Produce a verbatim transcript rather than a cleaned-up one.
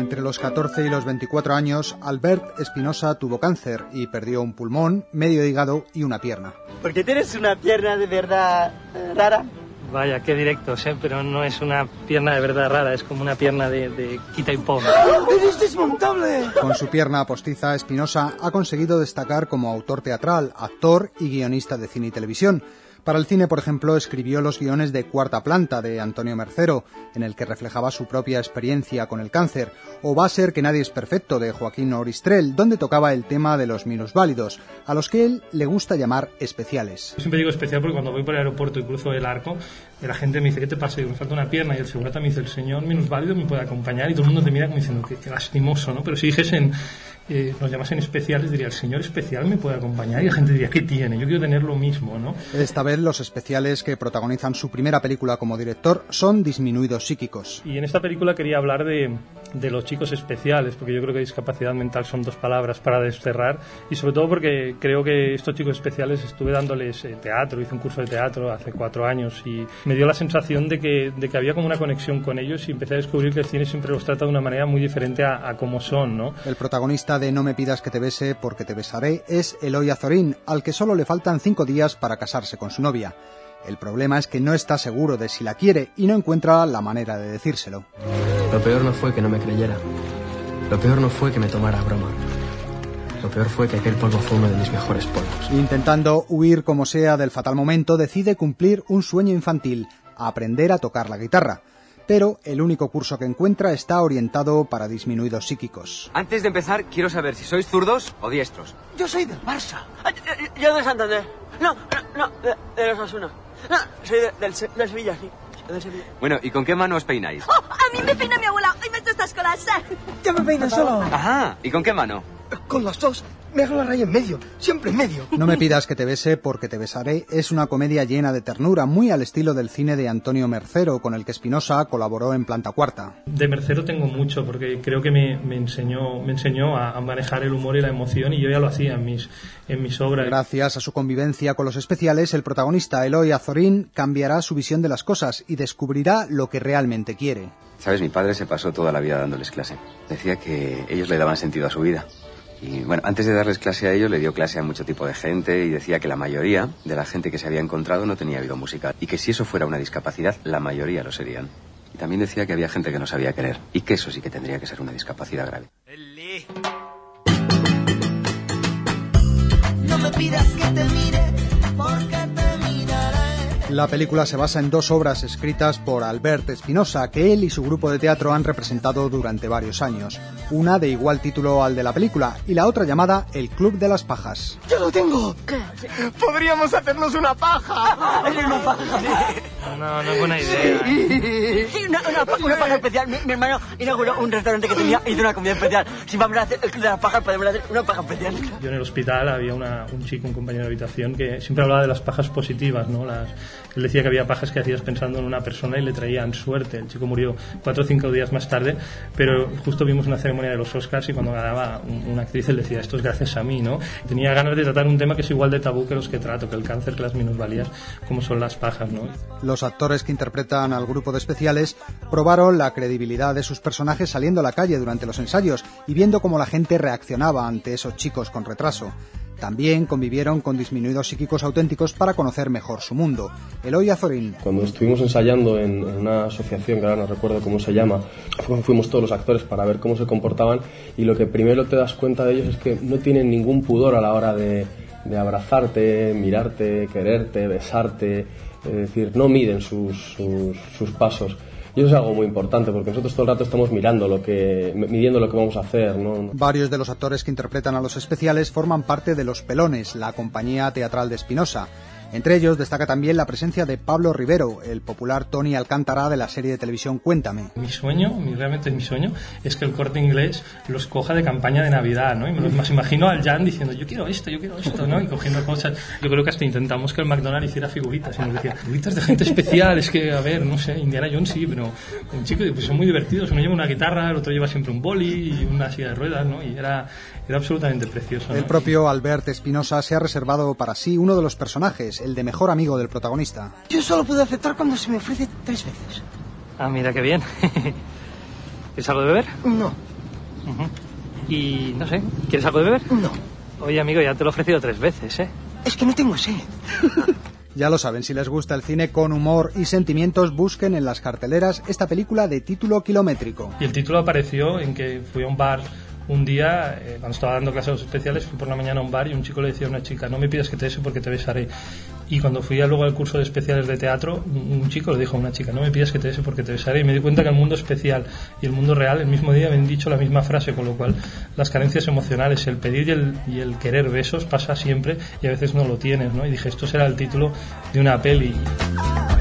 Entre los catorce y los veinticuatro años, Albert Espinosa tuvo cáncer y perdió un pulmón, medio hígado y una pierna. ¿Por qué tienes una pierna de verdad eh, rara? Vaya, qué directos, ¿eh? Pero no es una pierna de verdad rara, es como una pierna de, de quita y pon. ¡Eres desmontable! Con su pierna postiza, Espinosa ha conseguido destacar como autor teatral, actor y guionista de cine y televisión. Para el cine, por ejemplo, escribió los guiones de Cuarta Planta, de Antonio Mercero, en el que reflejaba su propia experiencia con el cáncer, o Va a ser que nadie es perfecto, de Joaquín Oristrel, donde tocaba el tema de los minusválidos, a los que él le gusta llamar especiales. Yo siempre digo especial porque cuando voy por el aeropuerto y cruzo el arco, la gente me dice, ¿qué te pasa? Y me falta una pierna, y el segurata me dice, el señor minusválido me puede acompañar, y todo el mundo te mira como diciendo, qué, qué lastimoso, ¿no? Pero si dijesen, eh, nos llamasen especiales, diría, el señor especial me puede acompañar, y la gente diría, ¿qué tiene? Yo quiero tener lo mismo, ¿no? Esta vez los especiales que protagonizan su primera película como director son Disminuidos psíquicos. Y en esta película quería hablar de, de los chicos especiales, porque yo creo que discapacidad mental son dos palabras para desterrar, y sobre todo porque creo que estos chicos especiales estuve dándoles eh, teatro, hice un curso de teatro hace cuatro años y me dio la sensación de que, de que había como una conexión con ellos y empecé a descubrir que el cine siempre los trata de una manera muy diferente a, a como son, ¿no? El protagonista de No me pidas que te bese porque te besaré es Eloy Azorín, al que solo le faltan cinco días para casarse con su novia. El problema es que no está seguro de si la quiere y no encuentra la manera de decírselo. Lo peor no fue que no me creyera. Lo peor no fue que me tomara a broma. Lo peor fue que aquel polvo fue uno de mis mejores polvos. Intentando huir como sea del fatal momento, decide cumplir un sueño infantil, aprender a tocar la guitarra. Pero el único curso que encuentra está orientado para disminuidos psíquicos. Antes de empezar, quiero saber si sois zurdos o diestros. Yo soy del Barça. Yo de Santander. No, no, no, de, de los Osasuna. No, soy de, del, del Sevilla, sí. De Sevilla. Bueno, ¿y con qué mano os peináis? Oh, a mí me peina mi abuela. Hoy me he hecho estas cosas. Ya me peino solo. Ajá, ¿y con qué mano? Con las dos. Me hago la raya en medio, siempre en medio. No me pidas que te bese porque te besaré es una comedia llena de ternura, muy al estilo del cine de Antonio Mercero, con el que Espinosa colaboró en Planta Cuarta. De Mercero tengo mucho, porque creo que me, me enseñó, me enseñó a, a manejar el humor y la emoción, y yo ya lo hacía en mis, en mis obras. Gracias a su convivencia con los especiales, el protagonista Eloy Azorín cambiará su visión de las cosas y descubrirá lo que realmente quiere. Sabes, mi padre se pasó toda la vida dándoles clase. Decía que ellos le daban sentido a su vida. Y bueno, antes de darles clase a ellos, le dio clase a mucho tipo de gente y decía que la mayoría de la gente que se había encontrado no tenía oído musical y que si eso fuera una discapacidad, la mayoría lo serían. Y también decía que había gente que no sabía querer y que eso sí que tendría que ser una discapacidad grave. No me pidas que te mire, porque te miraré. La película se basa en dos obras escritas por Albert Espinosa, que él y su grupo de teatro han representado durante varios años. Una de igual título al de la película y la otra llamada El Club de las Pajas. ¡Yo lo tengo! ¿Qué? ¡Podríamos hacernos una paja! ¿Una paja? No, no es buena idea. Sí, sí una, una, paja, una paja especial. Mi, mi hermano inauguró un restaurante que tenía y hizo una comida especial. Si vamos a hacer el Club de las Pajas, podemos hacer una paja especial. Yo en el hospital había una, un chico, un compañero de habitación, que siempre hablaba de las pajas positivas, ¿no? Las, él decía que había pajas que hacías pensando en una persona y le traían suerte. El chico murió cuatro o cinco días más tarde, pero justo vimos una ceremonia de los Oscars y cuando ganaba una actriz él decía, esto es gracias a mí, ¿no? Tenía ganas de tratar un tema que es igual de tabú que los que trato, que el cáncer, que las minusvalías, como son las pajas, ¿no? Los actores que interpretan al grupo de especiales probaron la credibilidad de sus personajes saliendo a la calle durante los ensayos y viendo cómo la gente reaccionaba ante esos chicos con retraso. También convivieron con disminuidos psíquicos auténticos para conocer mejor su mundo. Eloy Azorín. Cuando estuvimos ensayando en, en una asociación, que ahora no recuerdo cómo se llama, fuimos todos los actores para ver cómo se comportaban y lo que primero te das cuenta de ellos es que no tienen ningún pudor a la hora de, de abrazarte, mirarte, quererte, besarte, es decir, no miden sus, sus, sus pasos. Y eso es algo muy importante, porque nosotros todo el rato estamos mirando lo que, midiendo lo que vamos a hacer, ¿no? Varios de los actores que interpretan a los especiales forman parte de Los Pelones, la compañía teatral de Espinosa. Entre ellos destaca también la presencia de Pablo Rivero, el popular Tony Alcántara de la serie de televisión Cuéntame. Mi sueño, mi, realmente mi sueño, es que el Corte Inglés los coja de campaña de Navidad, ¿no? Y me los imagino al Jan diciendo, yo quiero esto, yo quiero esto, ¿no? Y cogiendo cosas. Yo creo que hasta intentamos que el McDonald's hiciera figuritas. Y nos decía, figuritas de gente especial, es que, a ver, no sé, Indiana Jones sí, pero un chico, pues son muy divertidos. Uno lleva una guitarra, el otro lleva siempre un boli y una silla de ruedas, ¿no? Y era, era absolutamente precioso, ¿no? El propio Albert Espinosa se ha reservado para sí uno de los personajes, el de mejor amigo del protagonista. Yo solo puedo aceptar cuando se me ofrece tres veces. Ah, mira qué bien. ¿Es algo de beber? No, Uh-huh. Y no sé, ¿quieres algo de beber? No. Oye, amigo, ya te lo he ofrecido tres veces, ¿eh? Es que no tengo sed. Ya lo saben, si les gusta el cine con humor y sentimientos, busquen en las carteleras esta película de título kilométrico. Y el título apareció en que fui a un bar un día, eh, cuando estaba dando clases especiales, fui por la mañana a un bar y un chico le decía a una chica, no me pidas que te bese porque te besaré. Y cuando fui a luego al curso de especiales de teatro, un chico le dijo a una chica, no me pidas que te bese porque te besaré. Y me di cuenta que el mundo especial y el mundo real el mismo día me han dicho la misma frase, con lo cual las carencias emocionales, el pedir y el, y el querer besos pasa siempre y a veces no lo tienes, ¿no? Y dije, esto será el título de una peli.